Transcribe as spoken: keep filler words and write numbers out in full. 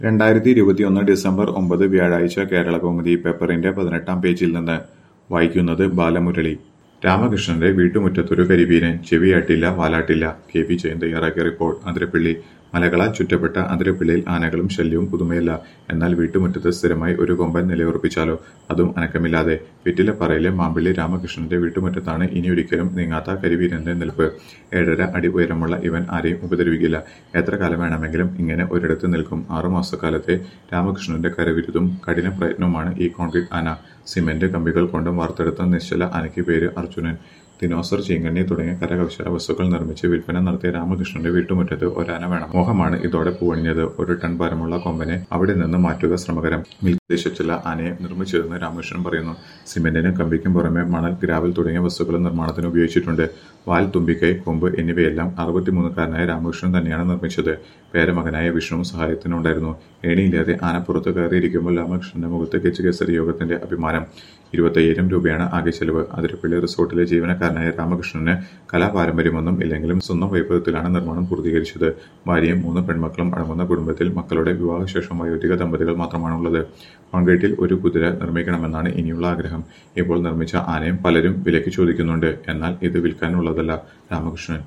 രണ്ടായിരത്തി ഇരുപത്തിയൊന്ന് ഡിസംബർ ഒമ്പത് വ്യാഴാഴ്ച കേരളകൗമുദി പേപ്പറിന്റെ പതിനെട്ടാം പേജിൽ നിന്ന് വായിക്കുന്നത് ബാലമുരളി. രാമകൃഷ്ണന്റെ വീട്ടുമുറ്റത്തൊരു കരിവീരൻ, ചെവിയാട്ടില്ല വാലാട്ടില്ല. കെ പി ജയൻ തയ്യാറാക്കിയ റിപ്പോർട്ട്. അതിരപ്പിള്ളി. മലകളാൽ ചുറ്റപ്പെട്ട അതിരപ്പിള്ളിയിൽ ആനകളും ശല്യവും പുതുമയല്ല. എന്നാൽ വീട്ടുമുറ്റത്ത് സ്ഥിരമായി ഒരു കൊമ്പൻ നിലയുറപ്പിച്ചാലോ, അതും അനക്കമില്ലാതെ. വെറ്റിലപ്പാറയിലെ മാമ്പിള്ളി രാമകൃഷ്ണന്റെ വീട്ടുമുറ്റത്താണ് ഇനിയൊരിക്കലും നീങ്ങാത്ത കരിവീരന്റെ നിൽപ്പ്. ഏഴര അടി ഉയരമുള്ള ഇവൻ ആരെയും ഉപദ്രവിക്കില്ല. എത്ര കാലം വേണമെങ്കിലും ഇങ്ങനെ ഒരിടത്ത് നിൽക്കും. ആറുമാസക്കാലത്തെ രാമകൃഷ്ണന്റെ കരവിരുതും കഠിന പ്രയത്നവുമാണ് ഈ കോൺക്രീറ്റ് ആന. സിമന്റ് കമ്പികൾ കൊണ്ടും വാർത്തെടുത്ത നിശ്ചല ആനയ്ക്ക് പേര് അർജുനൻ. ദിനോസർ, ചീങ്കണ്ണി തുടങ്ങിയ കരകൗശല വസ്തുക്കൾ നിർമ്മിച്ച് വിൽപ്പന നടത്തിയ രാമകൃഷ്ണന്റെ വീട്ടുമുറ്റത്ത് ഒരാന വേണം. മോഹമാണ് ഇതോടെ പൂവണിഞ്ഞത്. ഒരു ടൺ ഭാരമുള്ള കൊമ്പനെ അവിടെ നിന്ന് മാറ്റുക ശ്രമകരം. വിദേശത്തുള്ള ആനയെ നിർമ്മിച്ചതെന്ന് രാമകൃഷ്ണൻ പറയുന്നു. സിമന്റിനും കമ്പിക്കും പുറമെ മണൽ, ഗ്രാവൽ തുടങ്ങിയ വസ്തുക്കളും നിർമ്മാണത്തിന് ഉപയോഗിച്ചിട്ടുണ്ട്. വാൽ, തുമ്പിക്കൈ, കൊമ്പ് എന്നിവയെല്ലാം അറുപത്തിമൂന്നുകാരനായ രാമകൃഷ്ണൻ തന്നെയാണ് നിർമ്മിച്ചത്. പേരമകനായ വിഷ്ണു സഹായത്തിനുണ്ടായിരുന്നു. ഏണിയില്ലാതെ ആന പുറത്തു കയറിയിരിക്കുമ്പോൾ രാമകൃഷ്ണന്റെ മുഖത്ത് കെച്ചുകേസരി യോഗത്തിന്റെ അഭിമാനം. ഇരുപത്തയ്യായിരം രൂപയാണ് ആകെ ചെലവ്. അതിരപ്പിള്ളി റിസോർട്ടിലെ ജീവനക്കാരനായ രാമകൃഷ്ണന് കലാപാരമ്പര്യമൊന്നും ഇല്ലെങ്കിലും സ്വന്തം വൈഭവത്തിലാണ് നിർമ്മാണം പൂർത്തീകരിച്ചത്. ഭാര്യയും മൂന്ന് പെൺമക്കളും അടങ്ങുന്ന കുടുംബത്തിൽ മക്കളുടെ വിവാഹശേഷം വയോധിക ദമ്പതികൾ മാത്രമാണുള്ളത്. കോൺക്രീറ്റിൽ ഒരു കുതിര നിർമ്മിക്കണമെന്നാണ് ഇനിയുള്ള ആഗ്രഹം. ഇപ്പോൾ നിർമ്മിച്ച ആനയും പലരും വിലയ്ക്ക് ചോദിക്കുന്നുണ്ട്. എന്നാൽ ഇത് വിൽക്കാനുള്ളതല്ല. രാമകൃഷ്ണൻ